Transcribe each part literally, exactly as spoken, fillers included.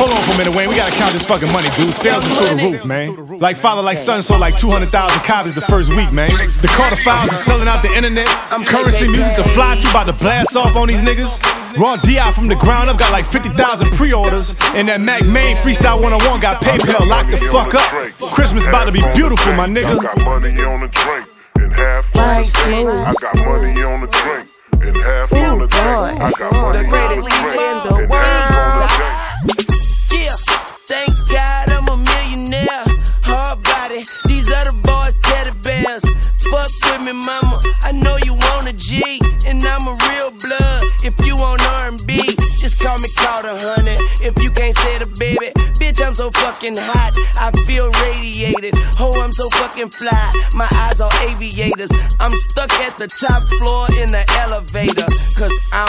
Hold on for a minute, Wayne. We gotta count this fucking money, dude. Sales is through the roof, man. Like father, like son, sold like two hundred thousand copies the first week, man. The Carter Files is selling out the internet. Currency music to fly to, about to blast off on these niggas. Raw D I from the ground up got like fifty thousand pre-orders. And that Mac Main Freestyle one oh one got PayPal locked the fuck up. Christmas about to be beautiful, my nigga. I got money on the drink and half on the drink. I got money on the drink and half on the drink. I got money on the drink and half on the drink. Yeah, thank God I'm a millionaire. Hard body, these other boys teddy bears. Fuck with me, mama. I know you want a G, and I'm a real blood. If you want R and B, just call me Carter, honey. If you can't say the baby, bitch, I'm so fucking hot. I feel radiated. Oh, I'm so fucking fly. My eyes are aviators. I'm stuck at the top floor in the elevator, cause I'm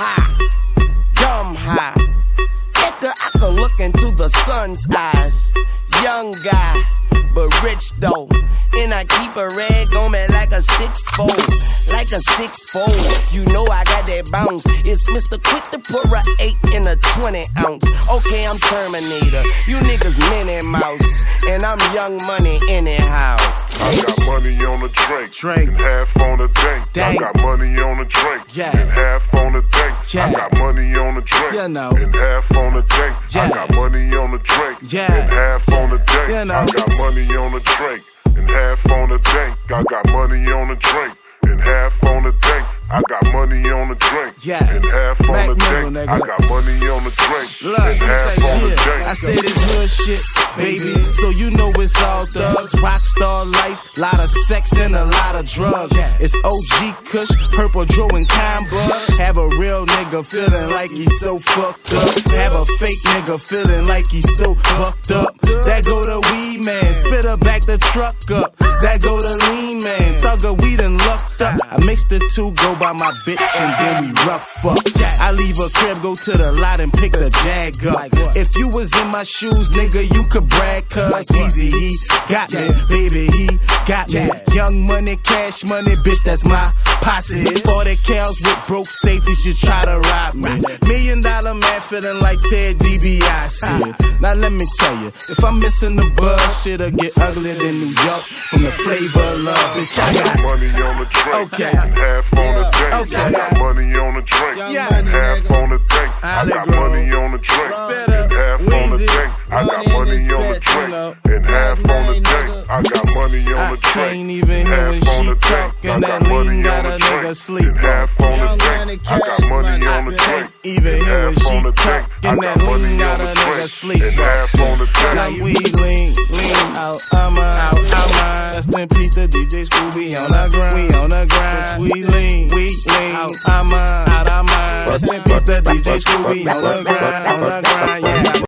high, dumb high. Edgar, I can look into the sun's eyes. Young guy, but rich though. And I keep a rag on me like a six four. Like a six four. You know I got that bounce. It's Mister Quick to pour a eight in a twenty ounce. Okay, I'm Terminator. You niggas Minnie Mouse. And I'm Young Money anyhow. I got money on the drink, drink. and half on the dank. Dang. I got money on the drink, yeah. and half on the dank. Yeah. I got money on the drink, you know. and half on the dank. Yeah. I got money on the drink, yeah. and half on the dank. You know. I got money on the drink, and half on the dank. I got money on the drink, and half on the dank. I got money on the drink, yeah. and half on Mac the Mizzle, dank. nigga. I got money on the drink, Look, and half on the shit. dank. I say this hood shit, baby, so you know it's all thugs. Rockstar life, lot of sex and a lot of drugs. It's O G Kush, Purple Joe and Kamba. Have a real nigga feeling like he's so fucked up. Have a fake nigga feeling like he's so fucked up. That go to Weed Man, spitter back the truck up. That go to Lean Man, thugger we done lucked up. I mix the two, go by my bitch, and then we rough up. I leave a crib, go to the lot and pick the Jag up. If you was in my shoes, nigga, you could brag, cuz Weezy, he got me, baby, he got me. Young money, cash money, bitch, that's my posse. forty cows with broke safeties, you try to rob me. Million dollar man feeling like Ted DiBiase. Now let me tell you, if I'm missing the buzz, shit'll get uglier than New York from the flavor of love, bitch. I got money on the drink, okay. and half on the dank. Okay. I got money on the drink, Yeah. and half on the dank. I got money on the drink, and half on the dank. I got money on the drink, and half on the dank. I got money on the drink, can't even hear when she talk, and that lean got a nigga sleep. and half on the drink. I got money on the drink, Even and hear when half on she the talk, drink. I and got that lean money got on a the nigga drink, sleep. and half on the Now drink. we lean, lean out, I'm a, out, I'm a. Rest in peace to D J Scooby on the grind, we on the grind. We lean, we lean out, I'm a, out, I'm a. Rest in peace to D J Scooby on the grind, on the grind, yeah.